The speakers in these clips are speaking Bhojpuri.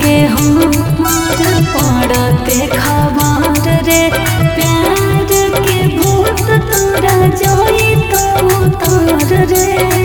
रहे हमार पड़ते खबर रे प्यार के भूत तोरा जोई तो उतार रे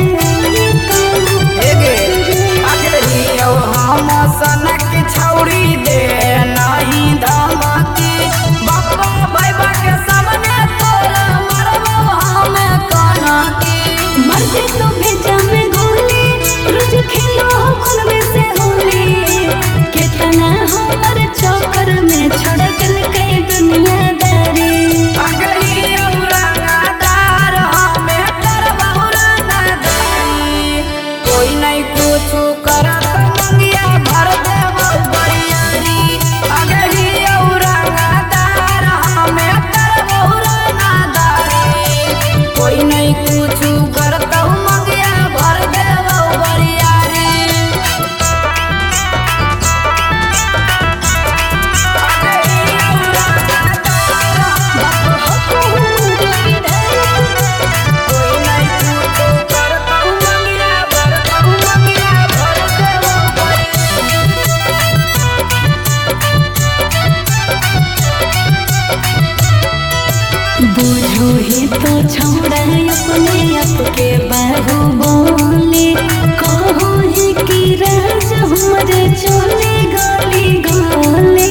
हम सनक छौड़ी दे नहीं धमकी बाबा बाबा के सामने तोरा मरबो हमें काना की मरते तो भेजा में गोली रोज खेलो खून में से होली कितना हमार चौकर में छोड़ गल कई दुनियादारी अगली औरंगदार हमें करबो रंगदारी कोई नहीं कुछ करत मंगिया भर देबो बरियारी अगली औरंगदार हमें करबो रंगदारी कोई नहीं कुछ करत मंगिया भर देबो बरियारी बुझो ही तो छोड़ा अपने आप के बाहु बोले कहो ही कि राज हमारे चले गली गले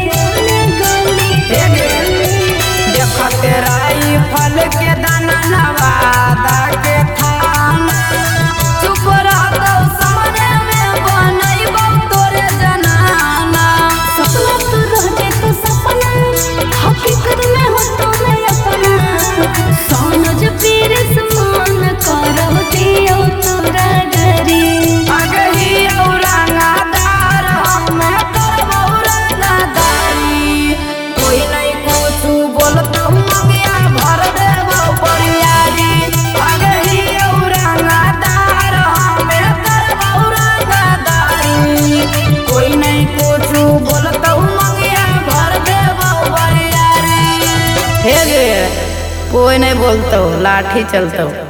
देखते राई फल के दाना नवादा के थाना चुप रहतो सामने में बनैबो तोरे जनाना सपना तो रहते तो सपना हकीकत में हो तो नहीं अपना सोनज पीर समान करो दियो तोरा डरी अगही औरंगदार हमें करबो रंगदारी कोई नहीं कुछ बोलतो मंगिया भर देबो बरियारी अगही औरंगदार हमें करबो रंगदारी कोई नहीं कुछ बोलतो मंगिया भर देबो बरियारी हे गे कोई नहीं बोलतो लाठी चलतो।